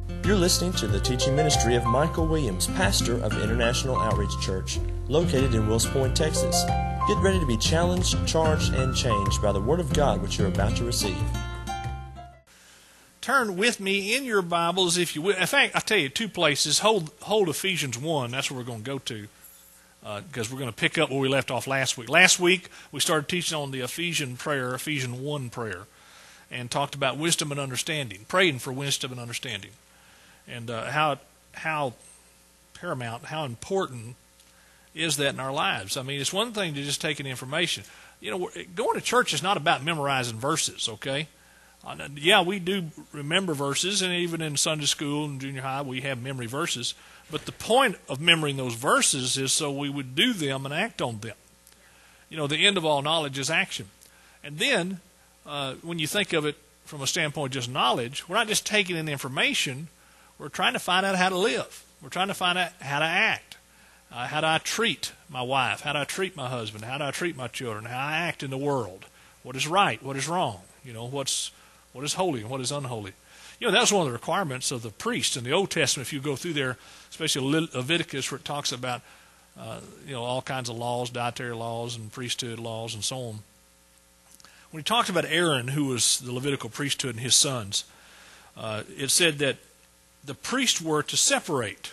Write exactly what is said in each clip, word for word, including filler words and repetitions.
You're listening to the teaching ministry of Michael Williams, pastor of International Outreach Church, located in Wills Point, Texas. Get ready to be challenged, charged, and changed by the Word of God which you're about to receive. Turn with me in your Bibles, if you will. In fact, I'll tell you two places. Hold, hold Ephesians one. That's where we're going to go to, because uh, we're going to pick up where we left off last week. Last week, we started teaching on the Ephesian prayer, Ephesians one prayer, and talked about wisdom and understanding, praying for wisdom and understanding, and uh, how how paramount, how important is that in our lives. I mean, it's one thing to just take in information. You know, going to church is not about memorizing verses, okay? Yeah, we do remember verses, and even in Sunday school and junior high, we have memory verses. But the point of memorizing those verses is so we would do them and act on them. You know, the end of all knowledge is action. And then, uh, when you think of it from a standpoint of just knowledge, we're not just taking in the information, we're trying to find out how to live. We're trying to find out how to act. Uh, how do I treat my wife? How do I treat my husband? How do I treat my children? How I act in the world? What is right? What is wrong? You know, what's what is holy and what is unholy? You know, that was one of the requirements of the priest in the Old Testament. If you go through there, especially Leviticus, where it talks about uh, you know all kinds of laws, dietary laws and priesthood laws and so on. When he talked about Aaron, who was the Levitical priesthood, and his sons, uh, it said that the priests were to separate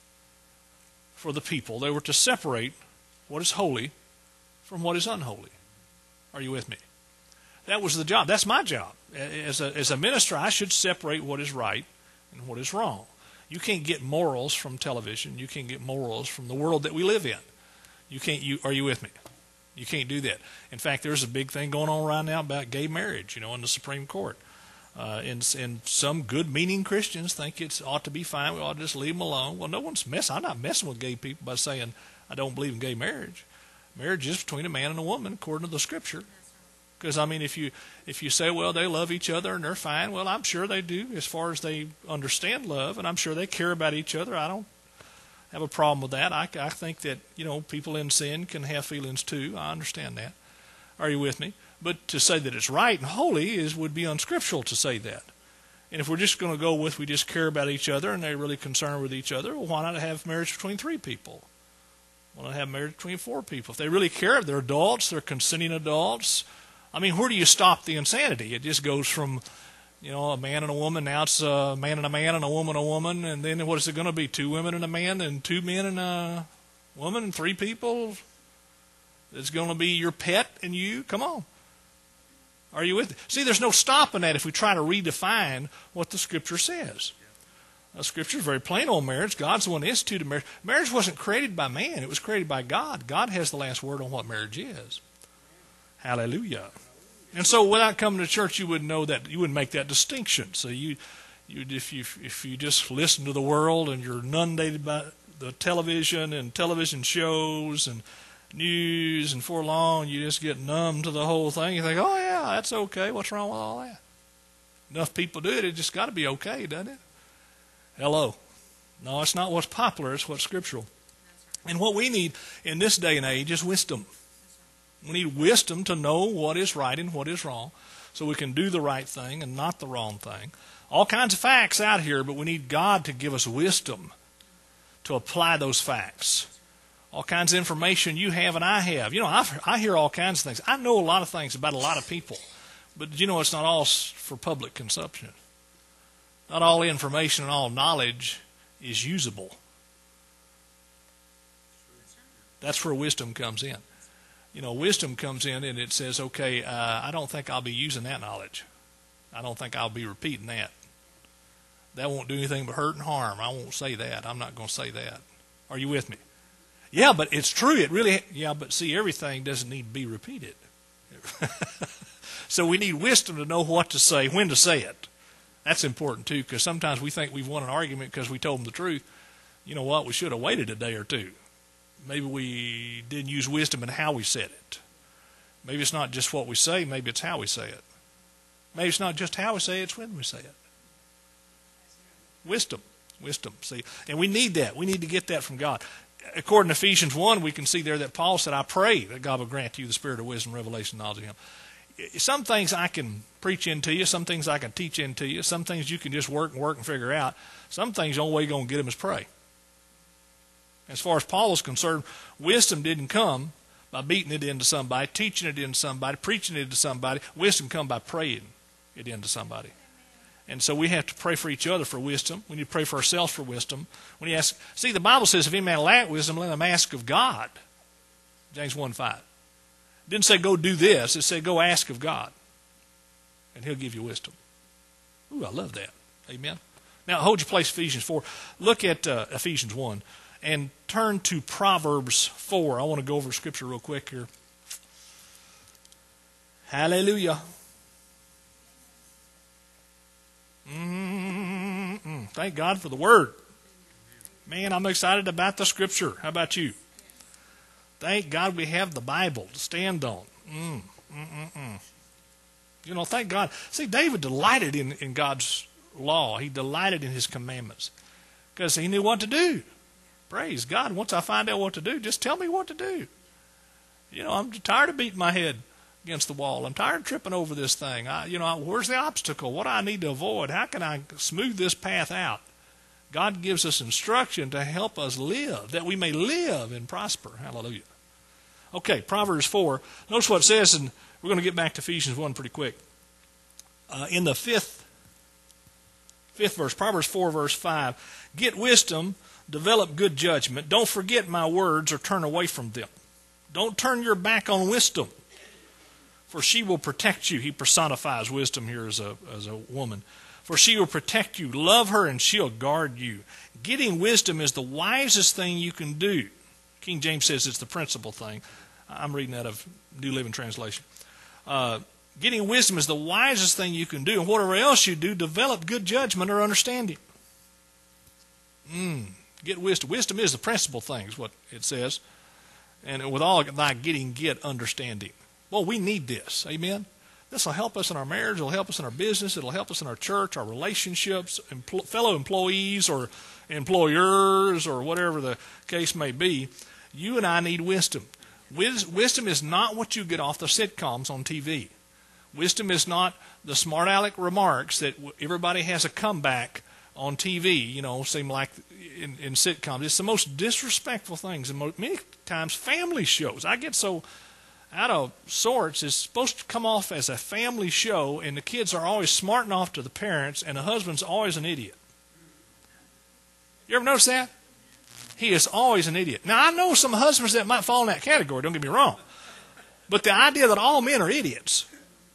for the people. They were to separate what is holy from what is unholy. Are you with me? That was the job. That's my job. As a, as a minister, I should separate what is right and what is wrong. You can't get morals from television. You can't get morals from the world that we live in. You can't. You are you with me? You can't do that. In fact, there's a big thing going on right now about gay marriage, you know, in the Supreme Court. Uh, and, and some good-meaning Christians think it ought to be fine. We ought to just leave them alone. Well, no one's messing. I'm not messing with gay people by saying I don't believe in gay marriage. Marriage is between a man and a woman, according to the Scripture. Because, I mean, if you if you say, well, they love each other and they're fine, well, I'm sure they do as far as they understand love, and I'm sure they care about each other. I don't have a problem with that. I, I think that, you know, people in sin can have feelings too. I understand that. Are you with me? But to say that it's right and holy is would be unscriptural to say that. And if we're just going to go with we just care about each other and they're really concerned with each other, well, why not have marriage between three people? Why not have marriage between four people? If they really care, they're adults, they're consenting adults. I mean, where do you stop the insanity? It just goes from, you know, a man and a woman. Now it's a man and a man and a woman and a woman. And then what is it going to be? Two women and a man and two men and a woman and three people? It's going to be your pet and you? Come on. Are you with me? See, there's no stopping that if we try to redefine what the Scripture says. The Scripture is very plain on marriage. God's the one that instituted marriage. Marriage wasn't created by man. It was created by God. God has the last word on what marriage is. Hallelujah. And so without coming to church, you wouldn't know that. You wouldn't make that distinction. So you, you if you if you just listen to the world and you're inundated by the television and television shows and news, and for long you just get numb to the whole thing. You think, oh yeah, that's okay. What's wrong with all that? Enough people do it. It just got to be okay, doesn't it? Hello. No, it's not what's popular. It's what's scriptural. And what we need in this day and age is wisdom. We need wisdom to know what is right and what is wrong, so we can do the right thing and not the wrong thing. All kinds of facts out here, but we need God to give us wisdom to apply those facts. All kinds of information you have and I have. You know, I, I hear all kinds of things. I know a lot of things about a lot of people, but you know, it's not all for public consumption. Not all information and all knowledge is usable. That's where wisdom comes in. You know, wisdom comes in and it says, okay, uh, I don't think I'll be using that knowledge. I don't think I'll be repeating that. That won't do anything but hurt and harm. I won't say that. I'm not going to say that. Are you with me? Yeah, but it's true. It really, yeah, but see, everything doesn't need to be repeated. So we need wisdom to know what to say, when to say it. That's important too, because sometimes we think we've won an argument because we told them the truth. You know what? We should have waited a day or two. Maybe we didn't use wisdom in how we said it. Maybe it's not just what we say, maybe it's how we say it. Maybe it's not just how we say it, it's when we say it. Wisdom. Wisdom. See, and we need that. We need to get that from God. According to Ephesians one, we can see there that Paul said, I pray that God will grant you the spirit of wisdom, revelation, knowledge of Him. some things I can preach into you, some things I can teach into you, some things you can just work and work and figure out. Some things the only way you're going to get them is pray. As far as Paul is concerned, wisdom didn't come by beating it into somebody, teaching it into somebody, preaching it to somebody. Wisdom come by praying it into somebody. And so we have to pray for each other for wisdom. We need to pray for ourselves for wisdom. When you ask, see, the Bible says, if any man lack wisdom, let him ask of God. James one five. It didn't say go do this. It said go ask of God. And he'll give you wisdom. Ooh, I love that. Amen. Now, hold your place, Ephesians four. Look at uh, Ephesians one. And turn to Proverbs four. I want to go over Scripture real quick here. Hallelujah. Mm-mm. Thank God for the Word. Man, I'm excited about the Scripture. How about you? Thank God we have the Bible to stand on. Mm, mm, mm, mm. You know, thank God. See, David delighted in, in God's law. He delighted in His commandments because he knew what to do. Praise God. Once I find out what to do, just tell me what to do. You know, I'm tired of beating my head against the wall. I'm tired of tripping over this thing. I, you know, where's the obstacle? What do I need to avoid? How can I smooth this path out? God gives us instruction to help us live, that we may live and prosper. Hallelujah. Okay, Proverbs four. Notice what it says, and we're going to get back to Ephesians one pretty quick. Uh, in the fifth, fifth verse, Proverbs four, verse five, get wisdom, develop good judgment. Don't forget my words or turn away from them. Don't turn your back on wisdom, for she will protect you. He personifies wisdom here as a, as a woman. For she will protect you. Love her and she'll guard you. Getting wisdom is the wisest thing you can do. King James says it's the principal thing. I'm reading out of New Living Translation. Uh, getting wisdom is the wisest thing you can do. And whatever else you do, develop good judgment or understanding. Mm, get wisdom. Wisdom is the principal thing, is what it says. And with all thy getting, get understanding. Well, we need this. Amen? This will help us in our marriage. It will help us in our business. It will help us in our church, our relationships, empl- fellow employees or employers or whatever the case may be. You and I need wisdom. Wis- wisdom is not what you get off the sitcoms on T V. Wisdom is not the smart aleck remarks that everybody has a comeback on T V, you know, seem like in, in sitcoms. It's the most disrespectful things. And mo- many times family shows. I get so out of sorts. It's supposed to come off as a family show, and the kids are always smarting off to the parents, and the husband's always an idiot. You ever notice that? He is always an idiot. Now, I know some husbands that might fall in that category, don't get me wrong. But the idea that all men are idiots.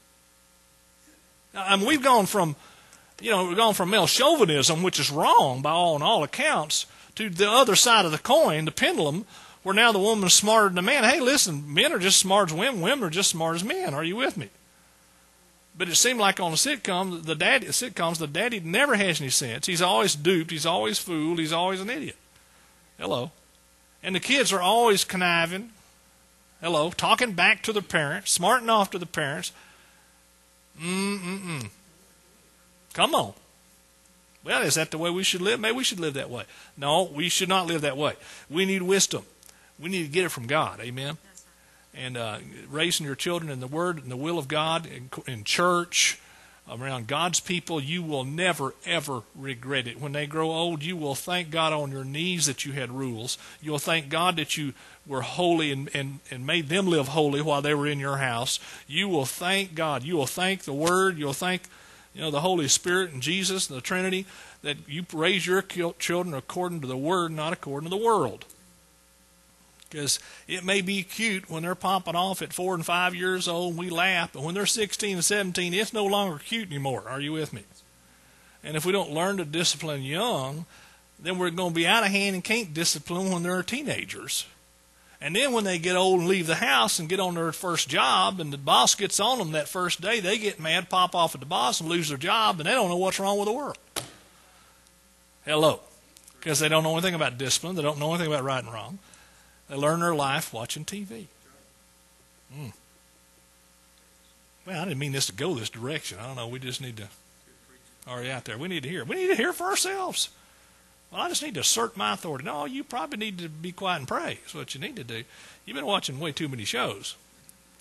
I mean, we've gone from, you know, we've gone from male chauvinism, which is wrong by all on all accounts, to the other side of the coin, the pendulum, where now the woman's smarter than the man. Hey, listen, men are just smart as women. Women are just smart as men. Are you with me? But it seemed like on the sitcom, the daddy, sitcoms, the daddy never has any sense. He's always duped. He's always fooled. He's always an idiot. Hello. And the kids are always conniving. Hello. Talking back to their parents. Smarting off to the parents. Mm-mm-mm. Come on. Well, is that the way we should live? Maybe we should live that way. No, we should not live that way. We need wisdom. We need to get it from God. Amen. And uh, raising your children in the Word and the will of God in, in church, around God's people, you will never, ever regret it. When they grow old, you will thank God on your knees that you had rules. You'll thank God that you were holy and, and, and made them live holy while they were in your house. You will thank God. You will thank the Word. You'll thank, you know, the Holy Spirit and Jesus and the Trinity, that you raise your children according to the Word, not according to the world. Because it may be cute when they're popping off at four and five years old and we laugh, but when they're sixteen and seventeen, it's no longer cute anymore. Are you with me? And if we don't learn to discipline young, then we're going to be out of hand and can't discipline when they're teenagers. And then when they get old and leave the house and get on their first job and the boss gets on them that first day, they get mad, pop off at the boss and lose their job, and they don't know what's wrong with the world. Hello. Because they don't know anything about discipline. They don't know anything about right and wrong. They learn their life watching T V. Mm. Well, I didn't mean this to go this direction. I don't know. We just need to, already out there, we need to hear. We need to hear for ourselves. Well, I just need to assert my authority. No, you probably need to be quiet and pray. That's what you need to do. You've been watching way too many shows.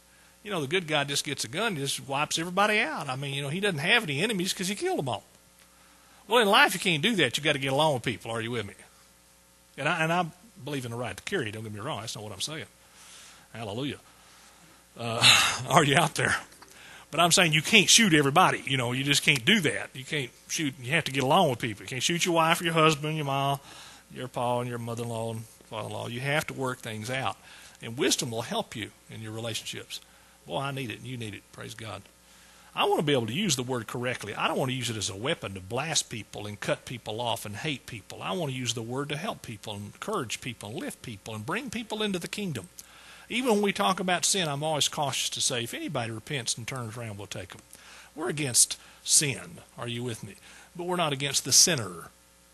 You know, the good guy just gets a gun and just wipes everybody out. I mean, you know, he doesn't have any enemies because he killed them all. Well, in life, you can't do that. You've got to get along with people. Are you with me? And I, and I believe in the right to carry. Don't get me wrong. That's not what I'm saying. Hallelujah. Uh, are you out there? But I'm saying you can't shoot everybody. You know, you just can't do that. You can't shoot. You have to get along with people. You can't shoot your wife or your husband, your mom, your pa, and your mother-in-law and father-in-law. You have to work things out. And wisdom will help you in your relationships. Boy, I need it, and you need it. Praise God. I want to be able to use the word correctly. I don't want to use it as a weapon to blast people and cut people off and hate people. I want to use the word to help people and encourage people and lift people and bring people into the kingdom. Even when we talk about sin, I'm always cautious to say, if anybody repents and turns around, we'll take them. We're against sin. Are you with me? But we're not against the sinner.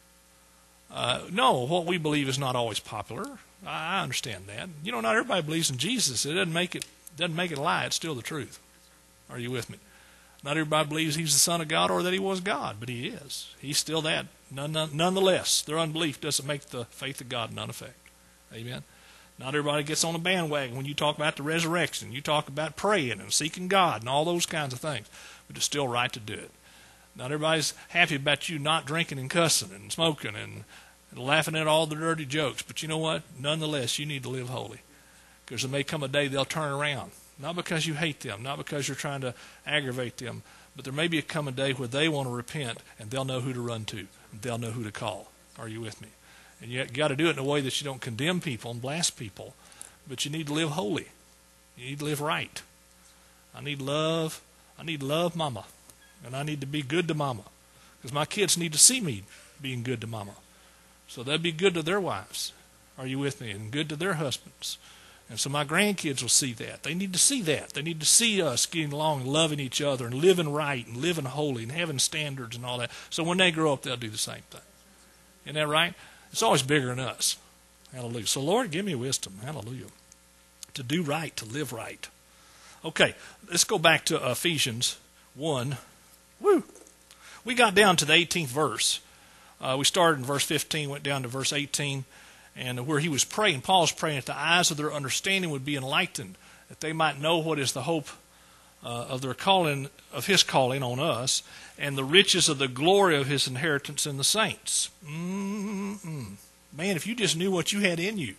Uh, no, what we believe is not always popular. I, I understand that. You know, not everybody believes in Jesus. It doesn't make it doesn't make it a lie. It's still the truth. Are you with me? Not everybody believes he's the Son of God or that he was God, but he is. He's still that. None, none, nonetheless, their unbelief doesn't make the faith of God none effect. Amen? Not everybody gets on the bandwagon when you talk about the resurrection. You talk about praying and seeking God and all those kinds of things. But it's still right to do it. Not everybody's happy about you not drinking and cussing and smoking and, and laughing at all the dirty jokes. But you know what? Nonetheless, you need to live holy. Because there may come a day they'll turn around. Not because you hate them, not because you're trying to aggravate them, but there may be a come a day where they want to repent, and they'll know who to run to, and they'll know who to call. Are you with me? And you got to do it in a way that you don't condemn people and blast people, but you need to live holy. You need to live right. I need love. I need to love Mama, and I need to be good to Mama, because my kids need to see me being good to Mama, so they'll be good to their wives. Are you with me? And good to their husbands. And so my grandkids will see that. They need to see that. They need to see us getting along and loving each other and living right and living holy and having standards and all that. So when they grow up, they'll do the same thing. Isn't that right? It's always bigger than us. Hallelujah. So Lord, give me wisdom. Hallelujah. To do right, to live right. Okay, let's go back to Ephesians one. Woo! We got down to the eighteenth verse. Uh, we started in verse fifteen, went down to verse eighteen. And where he was praying, Paul's praying that the eyes of their understanding would be enlightened, that they might know what is the hope uh, of their calling, of his calling on us, and the riches of the glory of his inheritance in the saints. Mm-mm. Man, if you just knew what you had in you.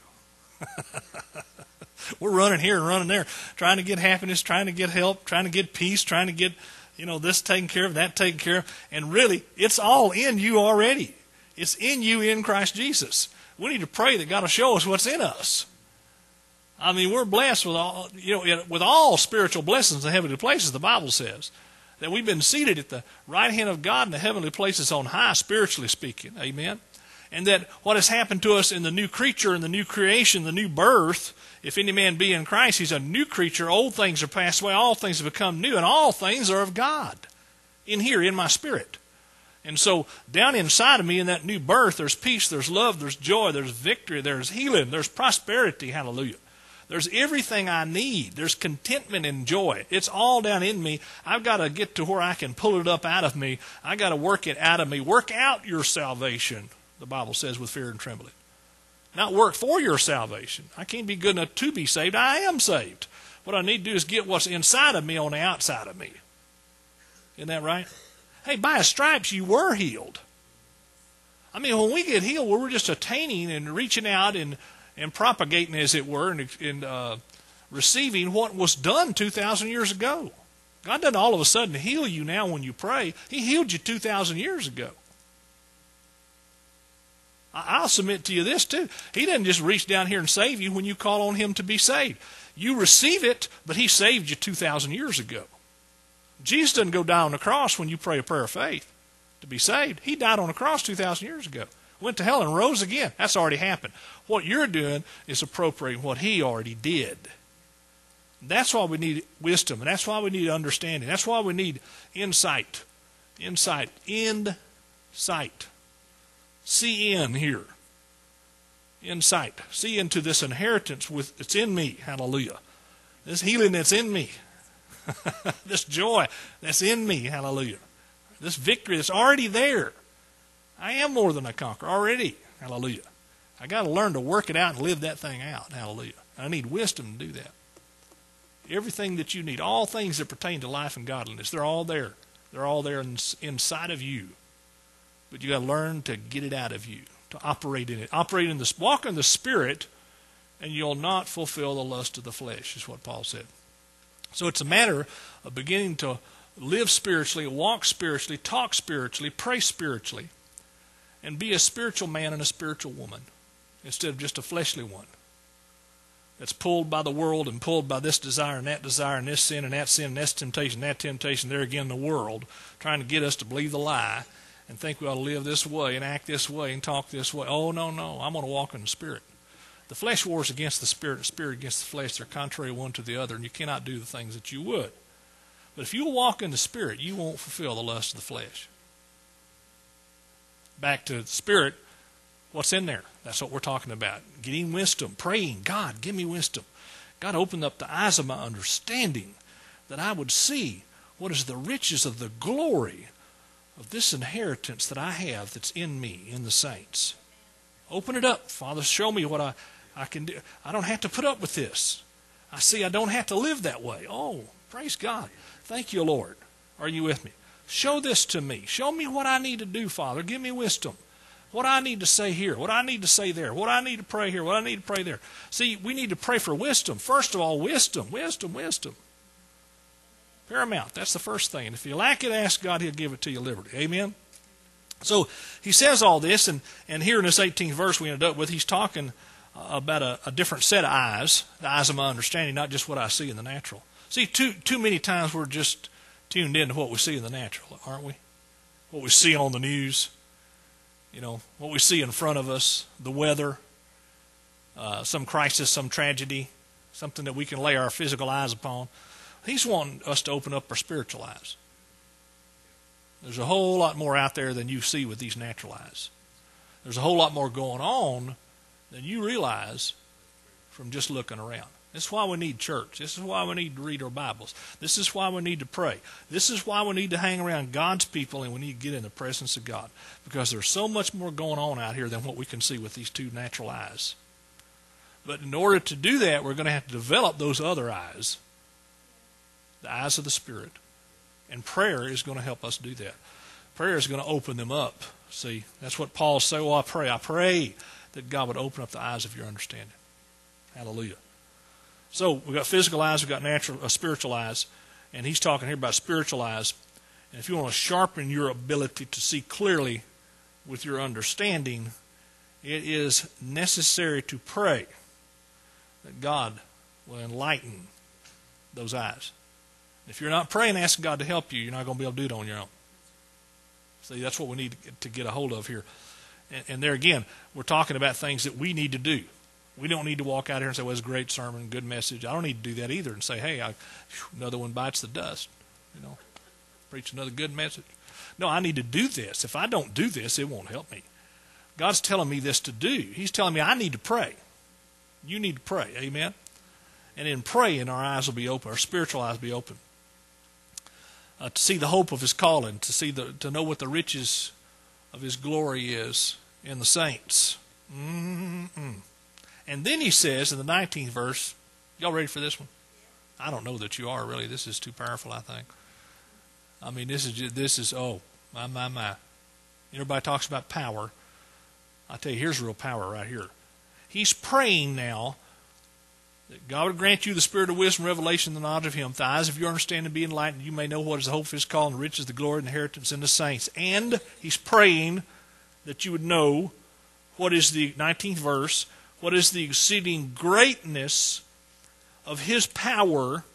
We're running here and running there, trying to get happiness, trying to get help, trying to get peace, trying to get, you know, this taken care of, that taken care of. And really, it's all in you already. It's in you in Christ Jesus. We need to pray that God will show us what's in us. I mean, we're blessed with all, you know, with all spiritual blessings in heavenly places, the Bible says. That we've been seated at the right hand of God in the heavenly places on high, spiritually speaking. Amen. And that what has happened to us in the new creature, in the new creation, the new birth, if any man be in Christ, he's a new creature. Old things are passed away, all things have become new, and all things are of God. In here, in my spirit. And so down inside of me in that new birth, there's peace, there's love, there's joy, there's victory, there's healing, there's prosperity, hallelujah. There's everything I need. There's contentment and joy. It's all down in me. I've got to get to where I can pull it up out of me. I've got to work it out of me. Work out your salvation, the Bible says, with fear and trembling. Not work for your salvation. I can't be good enough to be saved. I am saved. What I need to do is get what's inside of me on the outside of me. Isn't that right? Hey, by his stripes you were healed. I mean, when we get healed, we're just attaining and reaching out and, and propagating, as it were, and, and uh, receiving what was done two thousand years ago. God doesn't all of a sudden heal you now when you pray. He healed you two thousand years ago. I'll submit to you this, too. He doesn't just reach down here and save you when you call on him to be saved. You receive it, but he saved you two thousand years ago. Jesus doesn't go down on the cross when you pray a prayer of faith to be saved. He died on the cross two thousand years ago. Went to hell and rose again. That's already happened. What you're doing is appropriating what he already did. That's why we need wisdom, and that's why we need understanding. That's why we need insight. Insight. Insight. See in here. Insight. See into this inheritance with it's in me. Hallelujah. This healing that's in me. This joy that's in me, hallelujah. This victory that's already there. I am more than a conqueror already, hallelujah. I got to learn to work it out and live that thing out, hallelujah. I need wisdom to do that. Everything that you need, all things that pertain to life and godliness, they're all there. They're all there in, inside of you. But you got to learn to get it out of you, to operate in it. Operate in the, walk in the Spirit, and you'll not fulfill the lust of the flesh, is what Paul said. So it's a matter of beginning to live spiritually, walk spiritually, talk spiritually, pray spiritually, and be a spiritual man and a spiritual woman instead of just a fleshly one that's pulled by the world and pulled by this desire and that desire and this sin and that sin and this temptation and that temptation. There again, the world trying to get us to believe the lie and think we ought to live this way and act this way and talk this way. Oh, no, no, I'm going to walk in the Spirit. The flesh wars against the Spirit, the Spirit against the flesh. They're contrary one to the other, and you cannot do the things that you would. But if you walk in the Spirit, you won't fulfill the lust of the flesh. Back to the Spirit, what's in there? That's what we're talking about. Getting wisdom, praying, God, give me wisdom. God, open up the eyes of my understanding that I would see what is the riches of the glory of this inheritance that I have that's in me, in the saints. Open it up, Father. Show me what I, I can do. I don't have to put up with this. I see I don't have to live that way. Oh, praise God. Thank you, Lord. Are you with me? Show this to me. Show me what I need to do, Father. Give me wisdom. What I need to say here, what I need to say there, what I need to pray here, what I need to pray there. See, we need to pray for wisdom. First of all, wisdom, wisdom, wisdom. Paramount. That's the first thing. And if you lack it, ask God, He'll give it to you liberally. Amen? So he says all this, and, and here in this eighteenth verse we ended up with, he's talking about a, a different set of eyes, the eyes of my understanding, not just what I see in the natural. See, too, too many times we're just tuned in to what we see in the natural, aren't we? What we see on the news. You know, what we see in front of us, the weather, uh, some crisis, some tragedy, something that we can lay our physical eyes upon. He's wanting us to open up our spiritual eyes. There's a whole lot more out there than you see with these natural eyes. There's a whole lot more going on than you realize from just looking around. This is why we need church. This is why we need to read our Bibles. This is why we need to pray. This is why we need to hang around God's people, and we need to get in the presence of God. Because there's so much more going on out here than what we can see with these two natural eyes. But in order to do that, we're going to have to develop those other eyes. The eyes of the Spirit. And prayer is going to help us do that. Prayer is going to open them up. See, that's what Paul said. Oh, I pray. I pray that God would open up the eyes of your understanding. Hallelujah. So we've got physical eyes, we've got natural, uh, spiritual eyes, and he's talking here about spiritual eyes. And if you want to sharpen your ability to see clearly with your understanding, it is necessary to pray that God will enlighten those eyes. If you're not praying, asking God to help you, you're not going to be able to do it on your own. See, that's what we need to get, to get a hold of here. And, and there again, we're talking about things that we need to do. We don't need to walk out here and say, well, it's a great sermon, good message. I don't need to do that either and say, hey, I, whew, another one bites the dust. You know, preach another good message. No, I need to do this. If I don't do this, it won't help me. God's telling me this to do. He's telling me I need to pray. You need to pray. Amen? And in praying, our eyes will be open. Our spiritual eyes will be open. Uh, to see the hope of His calling, to see the, to know what the riches of His glory is in the saints. Mm-mm. And then he says in the nineteenth verse, y'all ready for this one? I don't know that you are, really. This is too powerful, I think. I mean, this is, just, this is oh, my, my, my. Everybody talks about power. I tell you, here's real power right here. He's praying now that God would grant you the spirit of wisdom, revelation, and the knowledge of Him, the eyes of your understanding be enlightened, you may know what is the hope of His call and the riches, the glory, and inheritance in the saints. And he's praying that you would know what is the nineteenth verse, what is the exceeding greatness of His power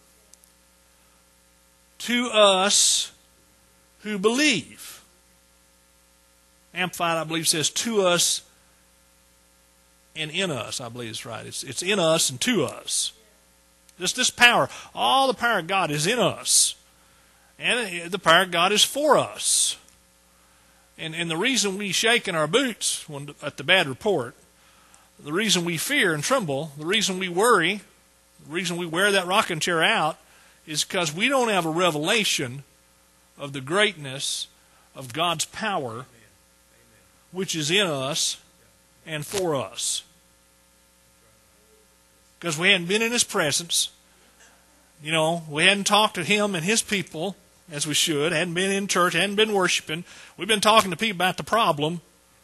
to us who believe. Amplified, I believe, says to us and in us. I believe it's right. It's, it's in us and to us. This, this power, all the power of God is in us. And the power of God is for us. And, and the reason we shake in our boots when, at the bad report, the reason we fear and tremble, the reason we worry, the reason we wear that rocking chair out is because we don't have a revelation of the greatness of God's power, which is in us and for us. Because we hadn't been in His presence, You know, we hadn't talked to him and his people as we should, hadn't been in church, hadn't been worshiping. We've been talking to people about the problem,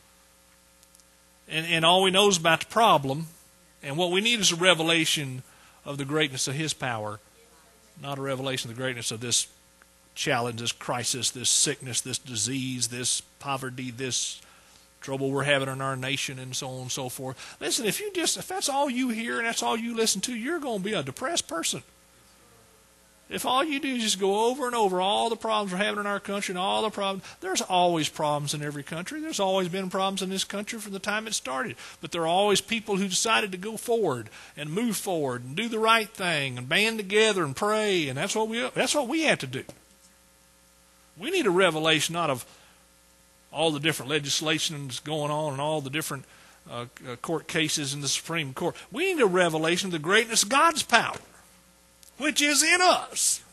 and, and all we know is about the problem, and what we need is a revelation of the greatness of his power, not a revelation of the greatness of this challenge, this crisis, this sickness, this disease, this poverty, this trouble we're having in our nation, and so on and so forth. Listen, if you just if that's all you hear and that's all you listen to, you're going to be a depressed person. If all you do is just go over and over all the problems we're having in our country and all the problems, there's always problems in every country. There's always been problems in this country from the time it started. But there are always people who decided to go forward and move forward and do the right thing and band together and pray, and that's what we that's what we have to do. We need a revelation not of all the different legislations going on and all the different uh, court cases in the Supreme Court. We need a revelation of the greatness of God's power, which is in us.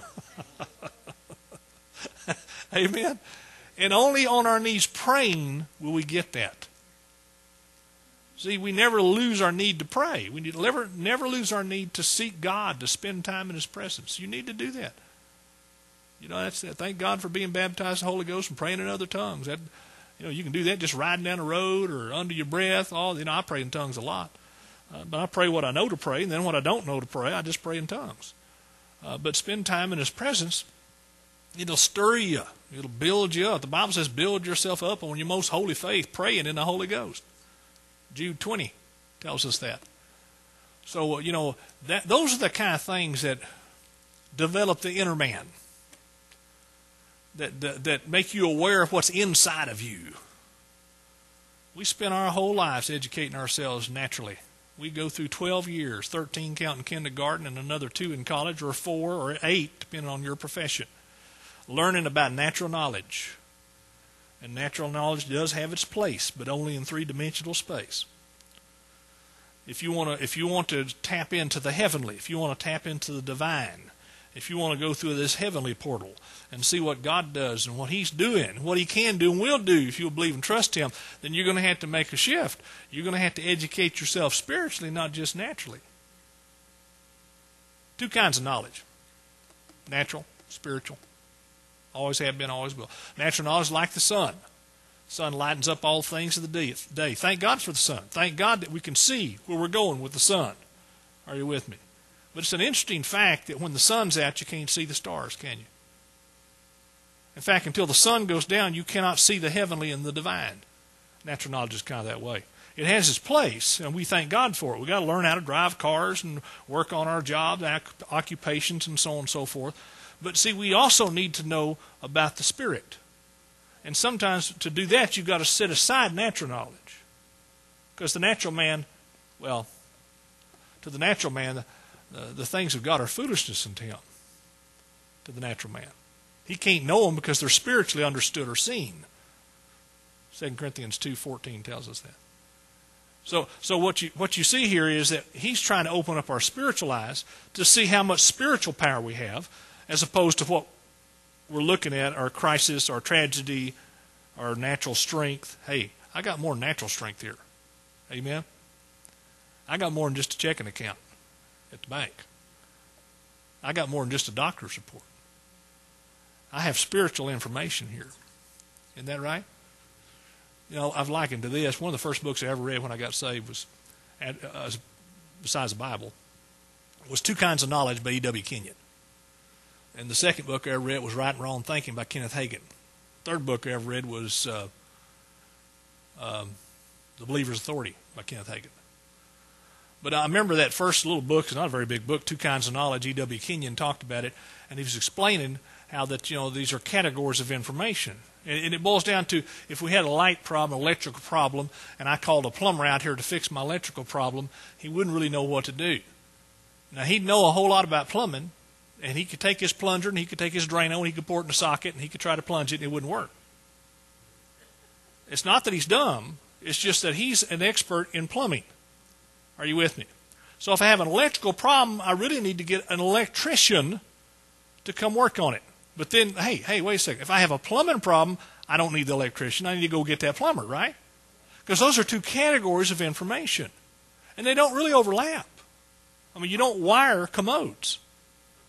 Amen? And only on our knees praying will we get that. See, we never lose our need to pray. We need never, never lose our need to seek God, to spend time in his presence. You need to do that. You know, that's that. Thank God for being baptized in the Holy Ghost and praying in other tongues. That, you know, you can do that just riding down the road or under your breath. All you know, I pray in tongues a lot. Uh, but I pray what I know to pray, and then what I don't know to pray, I just pray in tongues. Uh, but spend time in his presence. It'll stir you. It'll build you up. The Bible says build yourself up on your most holy faith, praying in the Holy Ghost. Jude twenty tells us that. So, you know, that those are the kind of things that develop the inner man, that, that, that make you aware of what's inside of you. We spend our whole lives educating ourselves naturally. We go through twelve years, thirteen counting kindergarten, and another two in college, or four or eight, depending on your profession, learning about natural knowledge. And natural knowledge does have its place, but only in three-dimensional space. If you want to, if you want to tap into the heavenly, if you want to tap into the divine, if you want to go through this heavenly portal and see what God does and what he's doing, what he can do and will do if you'll believe and trust him, then you're going to have to make a shift. You're going to have to educate yourself spiritually, not just naturally. Two kinds of knowledge. Natural, spiritual. Always have been, always will. Natural knowledge like the sun. The sun lightens up all things of the day. Thank God for the sun. Thank God that we can see where we're going with the sun. Are you with me? But it's an interesting fact that when the sun's out, you can't see the stars, can you? In fact, until the sun goes down, you cannot see the heavenly and the divine. Natural knowledge is kind of that way. It has its place, and we thank God for it. We've got to learn how to drive cars and work on our jobs, occupations, and so on and so forth. But see, we also need to know about the Spirit. And sometimes to do that, you've got to set aside natural knowledge. Because the natural man, well, to the natural man, the, uh, the things of God are foolishness unto him, to the natural man. He can't know them because they're spiritually understood or seen. Second Corinthians two fourteen tells us that. So, so what you what you see here is that he's trying to open up our spiritual eyes to see how much spiritual power we have, as opposed to what we're looking at, our crisis, our tragedy, our natural strength. Hey, I got more natural strength here. Amen? I got more than just a checking account at the bank. I got more than just a doctor's report. I have spiritual information here. Isn't that right? You know, I've likened to this. One of the first books I ever read when I got saved was, uh, besides the Bible, was Two Kinds of Knowledge by E W Kenyon. And the second book I ever read was Right and Wrong Thinking by Kenneth Hagin. The third book I ever read was uh, um, The Believer's Authority by Kenneth Hagin. But I remember that first little book, it's not a very big book, Two Kinds of Knowledge. E W Kenyon talked about it, and he was explaining how that, you know, these are categories of information. And, and it boils down to, if we had a light problem, electrical problem, and I called a plumber out here to fix my electrical problem, he wouldn't really know what to do. Now, he'd know a whole lot about plumbing, and he could take his plunger, and he could take his Drano, and he could pour it in a socket, and he could try to plunge it, and it wouldn't work. It's not that he's dumb. It's just that he's an expert in plumbing. Are you with me? So if I have an electrical problem, I really need to get an electrician to come work on it. But then, hey, hey, wait a second. If I have a plumbing problem, I don't need the electrician. I need to go get that plumber, right? Because those are two categories of information. And they don't really overlap. I mean, you don't wire commodes.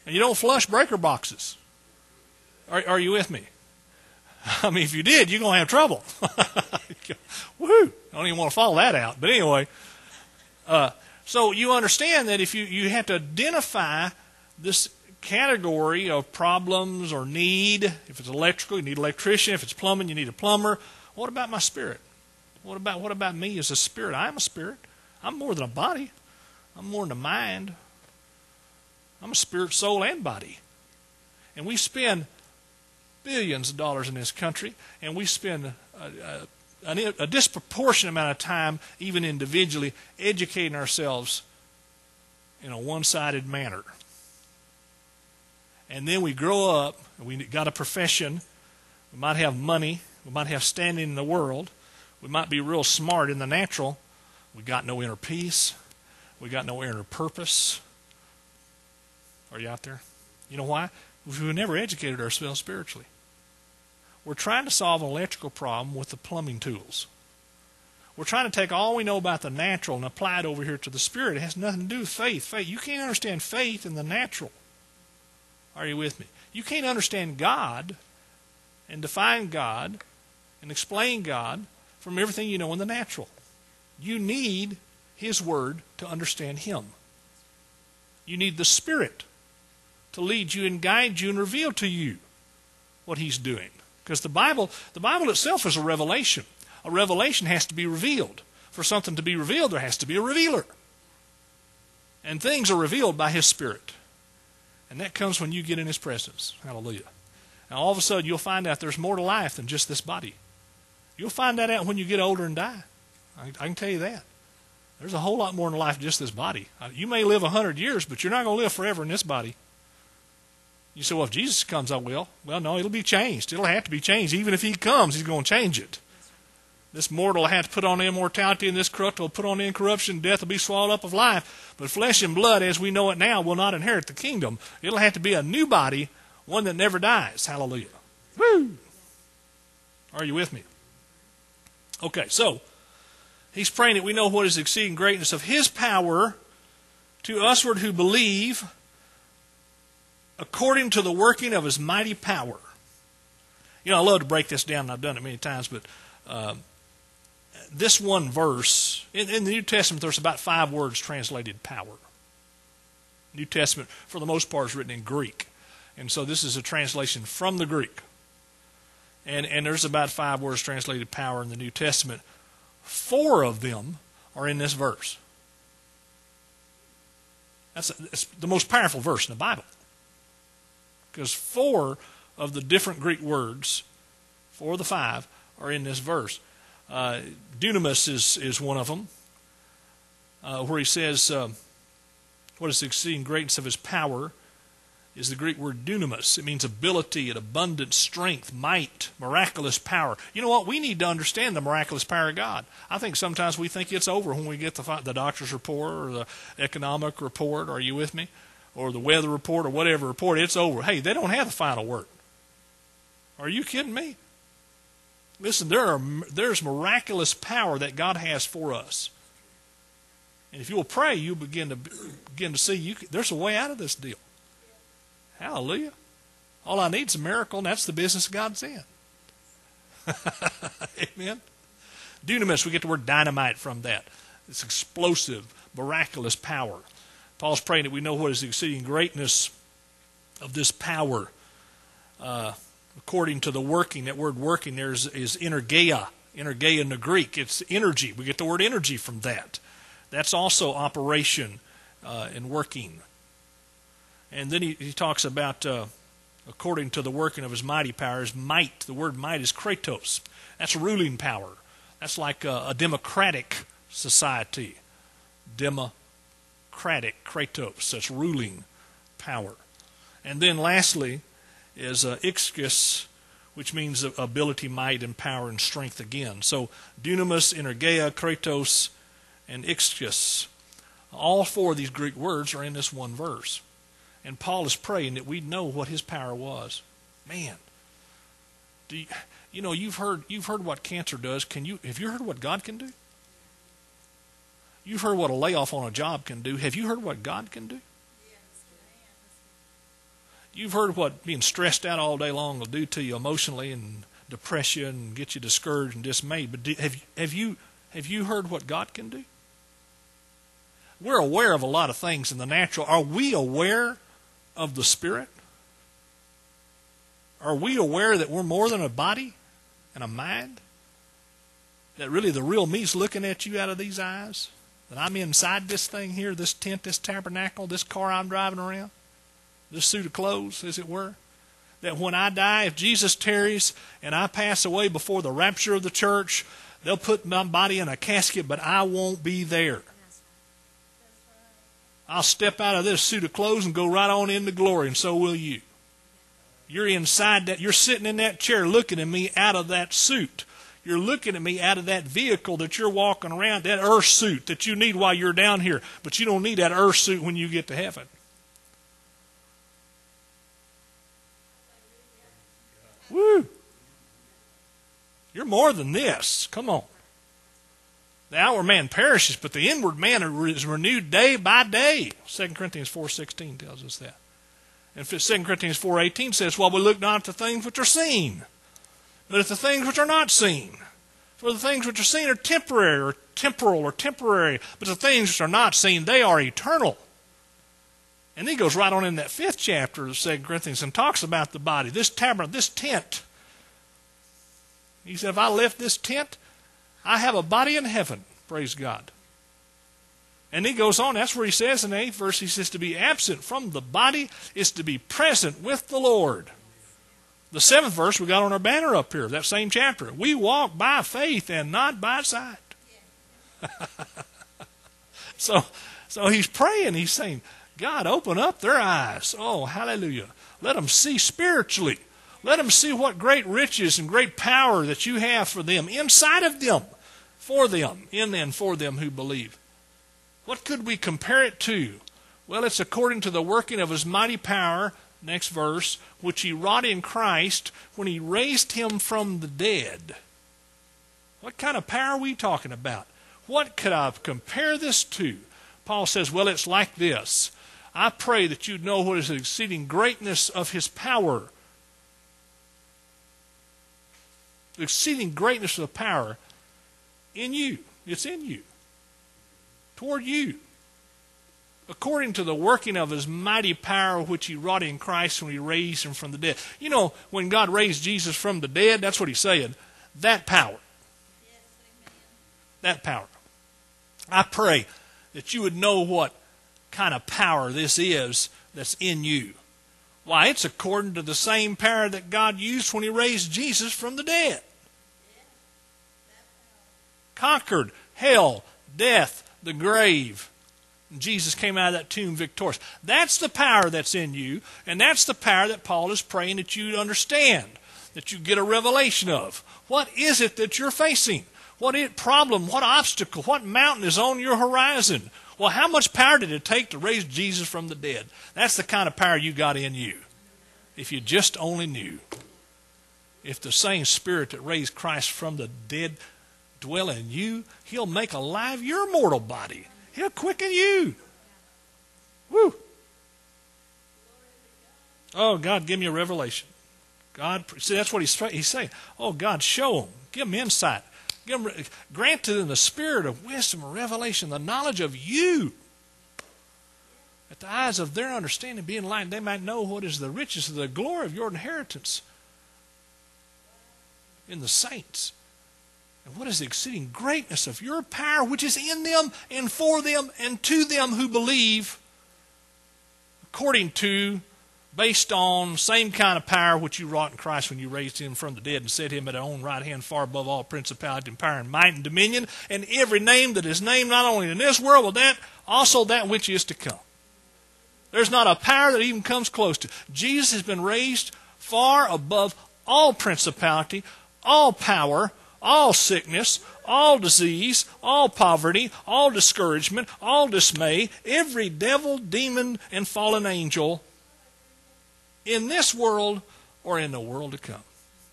And you don't flush breaker boxes. Are, are you with me? I mean, if you did, you're going to have trouble. Woo! I don't even want to follow that out. But anyway, uh, so you understand that if you, you have to identify this category of problems or need. If it's electrical, you need an electrician. If it's plumbing, you need a plumber. What about my spirit? What about what about me as a spirit? I am a spirit. I'm more than a body. I'm more than a mind. I'm a spirit, soul, and body. And we spend billions of dollars in this country, and we spend a, a, a disproportionate amount of time, even individually, educating ourselves in a one-sided manner. And then we grow up, and we got a profession, we might have money, we might have standing in the world, we might be real smart in the natural, we got no inner peace, we got no inner purpose. Are you out there? You know why? We've never educated ourselves spiritually. We're trying to solve an electrical problem with the plumbing tools. We're trying to take all we know about the natural and apply it over here to the spirit. It has nothing to do with faith. Faith. You can't understand faith in the natural. Are you with me? You can't understand God and define God and explain God from everything you know in the natural. You need His Word to understand Him. You need the Spirit to lead you and guide you and reveal to you what He's doing. Because the Bible, the Bible itself is a revelation. A revelation has to be revealed. For something to be revealed, there has to be a revealer. And things are revealed by His Spirit. And that comes when you get in His presence. Hallelujah. Now all of a sudden you'll find out there's more to life than just this body. You'll find that out when you get older and die. I, I can tell you that. There's a whole lot more in life than just this body. You may live a hundred years, but you're not going to live forever in this body. You say, well, if Jesus comes, I will. Well, no, it'll be changed. It'll have to be changed. Even if He comes, He's going to change it. This mortal will have to put on immortality, and this corruptible will put on incorruption. Death will be swallowed up of life. But flesh and blood, as we know it now, will not inherit the kingdom. It'll have to be a new body, one that never dies. Hallelujah. Woo! Are you with me? Okay, so he's praying that we know what is the exceeding greatness of His power to usward who believe, according to the working of His mighty power. You know, I love to break this down, and I've done it many times, but uh, this one verse, in, in the New Testament, there's about five words translated power. New Testament, for the most part, is written in Greek. And so this is a translation from the Greek. And, and there's about five words translated power in the New Testament. Four of them are in this verse. That's, a, that's the most powerful verse in the Bible. Because four of the different Greek words, four of the five, are in this verse. Uh, dunamis is, is one of them, uh, where he says, uh, what is the exceeding greatness of His power, is the Greek word dunamis. It means ability and abundant strength, might, miraculous power. You know what? We need to understand the miraculous power of God. I think sometimes we think it's over when we get the, the doctor's report or the economic report. Are you with me? Or the weather report or whatever report. It's over. Hey, they don't have the final word. Are you kidding me? Listen, there are there's miraculous power that God has for us. And if you'll pray, you'll begin to begin to see you. There's a way out of this deal. Hallelujah. All I need is a miracle, and that's the business God's in. Amen. Dunamis, we get the word dynamite from that. It's explosive, miraculous power. Paul's praying that we know what is the exceeding greatness of this power. Uh, according to the working, that word working there is, is energeia. Energeia in the Greek. It's energy. We get the word energy from that. That's also operation uh, and working. And then he, he talks about, uh, according to the working of His mighty power, His might. The word might is kratos. That's ruling power. That's like a, a democratic society. Democratic, kratos. That's ruling power. And then lastly is uh, ischus, which means ability, might, and power and strength again. So dunamis, energeia, kratos, and ischus. All four of these Greek words are in this one verse. And Paul is praying that we know what His power was. Man, do you, you know you've heard you've heard what cancer does. Can you have you heard what God can do? You've heard what a layoff on a job can do. Have you heard what God can do? You've heard what being stressed out all day long will do to you emotionally and depress you and get you discouraged and dismayed. But do, have, have, you, have you heard what God can do? We're aware of a lot of things in the natural. Are we aware of the Spirit? Are we aware that we're more than a body and a mind? That really the real me's looking at you out of these eyes? That I'm inside this thing here, this tent, this tabernacle, this car I'm driving around? This suit of clothes, as it were? That when I die, if Jesus tarries and I pass away before the rapture of the church, they'll put my body in a casket, but I won't be there. I'll step out of this suit of clothes and go right on into glory, and so will you. You're inside that. You're sitting in that chair looking at me out of that suit. You're looking at me out of that vehicle that you're walking around, that earth suit that you need while you're down here, but you don't need that earth suit when you get to heaven. Woo! You're more than this. Come on. The outward man perishes, but the inward man is renewed day by day. Second Corinthians four sixteen tells us that. And Second Corinthians four eighteen says, well, we look not at the things which are seen, but at the things which are not seen. For the things which are seen are temporary, or temporal, or temporary, but the things which are not seen, they are eternal. And he goes right on in that fifth chapter of Second Corinthians and talks about the body, this tabernacle, this tent. He said, if I left this tent, I have a body in heaven. Praise God. And he goes on, that's where he says in the eighth verse, he says, to be absent from the body is to be present with the Lord. The seventh verse we got on our banner up here, that same chapter. We walk by faith and not by sight. so, so he's praying, he's saying, God, open up their eyes. Oh, hallelujah. Let them see spiritually. Let them see what great riches and great power that you have for them, inside of them, for them, in and for them who believe. What could we compare it to? Well, it's according to the working of his mighty power, next verse, which he wrought in Christ when he raised him from the dead. What kind of power are we talking about? What could I compare this to? Paul says, well, it's like this. I pray that you know what is the exceeding greatness of his power. The exceeding greatness of the power in you. It's in you. Toward you. According to the working of his mighty power which he wrought in Christ when he raised him from the dead. You know, when God raised Jesus from the dead, that's what he's saying. That power. Yes, amen. That power. I pray that you would know what kind of power this is that's in you. Why, it's according to the same power that God used when he raised Jesus from the dead. Conquered hell, death, the grave. And Jesus came out of that tomb victorious. That's the power that's in you, and that's the power that Paul is praying that you understand, that you get a revelation of. What is it that you're facing? What problem, what obstacle, what mountain is on your horizon? Well, how much power did it take to raise Jesus from the dead? That's the kind of power you got in you. If you just only knew. If the same Spirit that raised Christ from the dead dwell in you, he'll make alive your mortal body. He'll quicken you. Woo. Oh, God, give me a revelation. God, see, that's what he's, he's saying. Oh, God, show them. Give them insight. Give them, grant to them the spirit of wisdom and revelation, the knowledge of you. That the eyes of their understanding be enlightened, they might know what is the riches of the glory of your inheritance in the saints. And what is the exceeding greatness of your power which is in them and for them and to them who believe, according to, based on, same kind of power which you wrought in Christ when you raised him from the dead and set him at your own right hand far above all principality and power and might and dominion and every name that is named not only in this world but that also that which is to come. There's not a power that even comes close to. Jesus has been raised far above all principality, all power, all sickness, all disease, all poverty, all discouragement, all dismay, every devil, demon, and fallen angel in this world or in the world to come.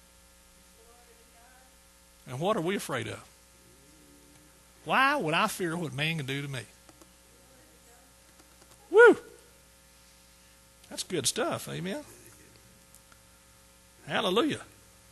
And what are we afraid of? Why would I fear what man can do to me? Woo! That's good stuff. Amen. Hallelujah.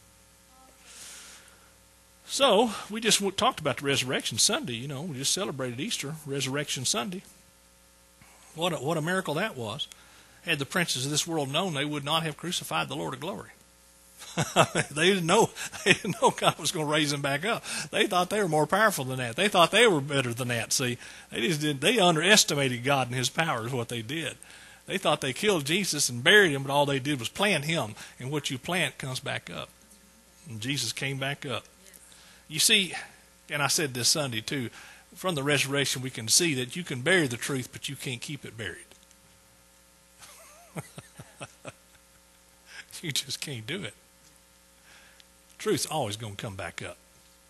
So, we just talked about the Resurrection Sunday. You know, we just celebrated Easter, Resurrection Sunday. What a, what a miracle that was. Had the princes of this world known, they would not have crucified the Lord of glory. they didn't know they didn't know God was going to raise him back up. They thought they were more powerful than that. They thought they were better than that. See, they just did they underestimated God and his power is what they did. They thought they killed Jesus and buried him, but all they did was plant him, and what you plant comes back up. And Jesus came back up. You see, and I said this Sunday too, from the resurrection we can see that you can bury the truth, but you can't keep it buried. You just can't do it. Truth's always going to come back up.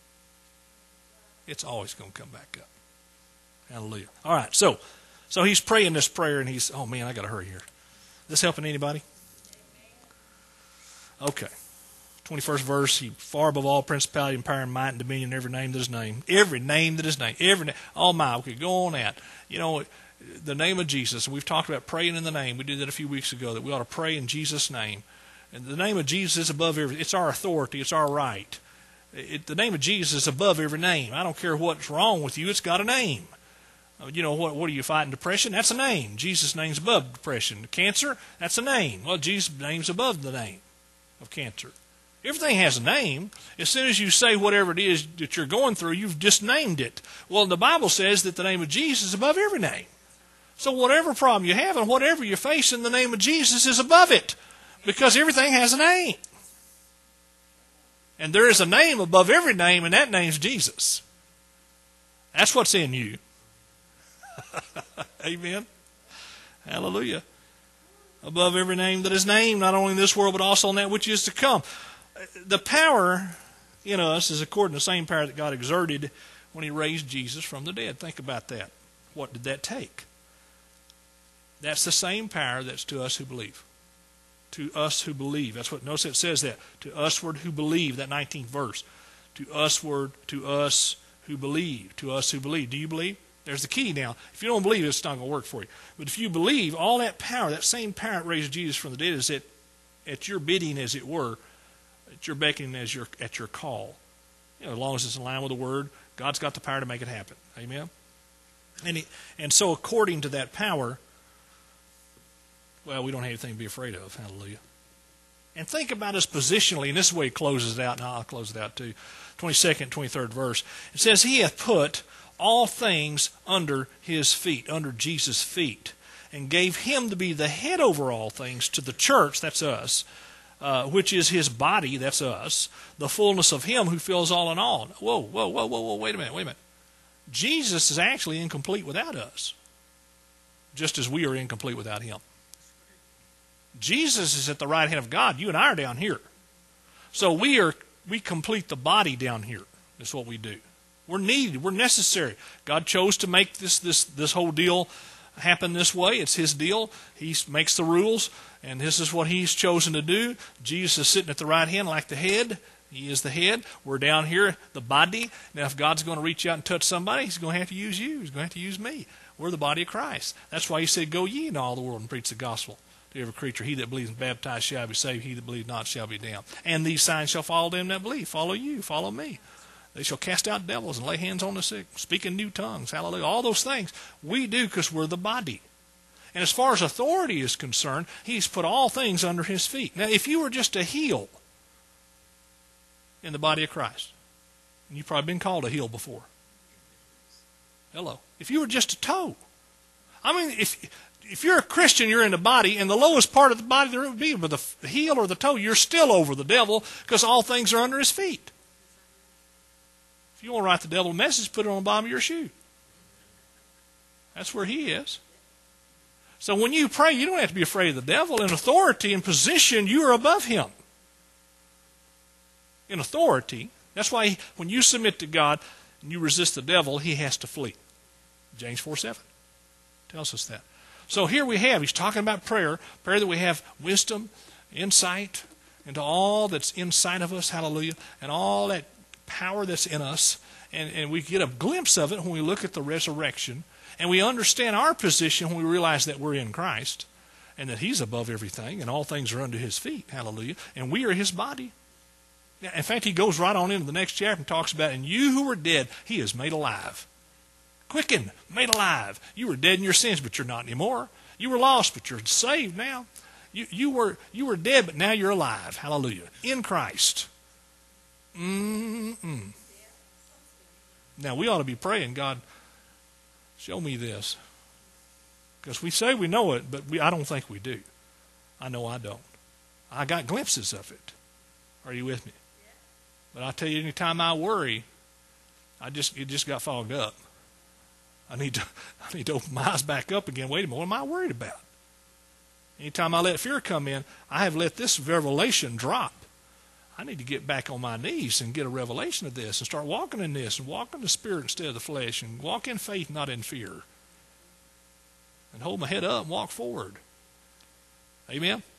It's always going to come back up. Hallelujah. All right, so so he's praying this prayer, and he's, oh man, I got to hurry here. This helping anybody? Okay. twenty-first verse, he far above all principality and power and might and dominion, every name that is named. Every name that is named. Every name. Oh my, we could go on that. You know, the name of Jesus, and we've talked about praying in the name. We did that a few weeks ago, that we ought to pray in Jesus' name. And the name of Jesus is above everything. It's our authority. It's our right. It, the name of Jesus is above every name. I don't care what's wrong with you. It's got a name. You know, what, what are you fighting? Depression? That's a name. Jesus' name's above depression. Cancer? That's a name. Well, Jesus' name's above the name of cancer. Everything has a name. As soon as you say whatever it is that you're going through, you've just named it. Well, the Bible says that the name of Jesus is above every name. So whatever problem you have and whatever you're facing, the name of Jesus is above it. Because everything has a name. And there is a name above every name, and that name's Jesus. That's what's in you. Amen. Hallelujah. Above every name that is named, not only in this world, but also in that which is to come. The power in us is according to the same power that God exerted when he raised Jesus from the dead. Think about that. What did that take? That's the same power that's to us who believe. To us who believe. That's what, notice it says that. To usward who believe, that nineteenth verse. To usward, to us who believe. To us who believe. Do you believe? There's the key now. If you don't believe, it's not going to work for you. But if you believe, all that power, that same power that raised Jesus from the dead is at, at your bidding, as it were, at your beckoning, as your, at your call. You know, as long as it's in line with the Word, God's got the power to make it happen. Amen? And, he, and so according to that power, well, we don't have anything to be afraid of. Hallelujah. And think about us positionally, and this is the way he closes it out, and I'll close it out too. twenty-second, twenty-third verse. It says, he hath put all things under his feet, under Jesus' feet, and gave him to be the head over all things to the church, that's us, uh, which is his body, that's us, the fullness of him who fills all in all. Whoa, whoa, whoa, whoa, whoa, wait a minute, wait a minute. Jesus is actually incomplete without us, just as we are incomplete without him. Jesus is at the right hand of God. You and I are down here. So we are we complete the body down here. That's what we do. We're needed. We're necessary. God chose to make this this this whole deal happen this way. It's his deal. He makes the rules, and this is what he's chosen to do. Jesus is sitting at the right hand like the head. He is the head. We're down here, the body. Now, if God's going to reach out and touch somebody, he's going to have to use you. He's going to have to use me. We're the body of Christ. That's why he said, go ye into all the world and preach the gospel to every creature. He that believes and baptized shall be saved. He that believes not shall be damned. And these signs shall follow them that believe. Follow you. Follow me. They shall cast out devils and lay hands on the sick, speak in new tongues. Hallelujah. All those things we do because we're the body. And as far as authority is concerned, he's put all things under his feet. Now, if you were just a heel in the body of Christ, and you've probably been called a heel before. Hello. If you were just a toe. I mean, if if you're a Christian, you're in the body, and the lowest part of the body there would be, but the heel or the toe, you're still over the devil because all things are under his feet. If you want to write the devil a message, put it on the bottom of your shoe. That's where he is. So when you pray, you don't have to be afraid of the devil. In authority and position, you are above him. In authority, that's why he, when you submit to God and you resist the devil, he has to flee. James four seven tells us that. So here we have, he's talking about prayer, prayer that we have wisdom, insight into all that's inside of us, hallelujah, and all that power that's in us, and, and we get a glimpse of it when we look at the resurrection, and we understand our position when we realize that we're in Christ, and that he's above everything, and all things are under his feet. Hallelujah. And we are his body. In fact, he goes right on into the next chapter and talks about, and you who were dead, he is made alive. Quickened, made alive. You were dead in your sins, but you're not anymore. You were lost, but you're saved now. You, you were you were dead, but now you're alive. Hallelujah. In Christ. Mm-mm. Now, we ought to be praying, God, show me this. Because we say we know it, but we, I don't think we do. I know I don't. I got glimpses of it. Are you with me? But I tell you, anytime I worry, I just it just got fogged up. I need to I need to open my eyes back up again. Wait a minute, what am I worried about? Anytime I let fear come in, I have let this revelation drop. I need to get back on my knees and get a revelation of this and start walking in this and walk in the Spirit instead of the flesh and walk in faith, not in fear. And hold my head up and walk forward. Amen?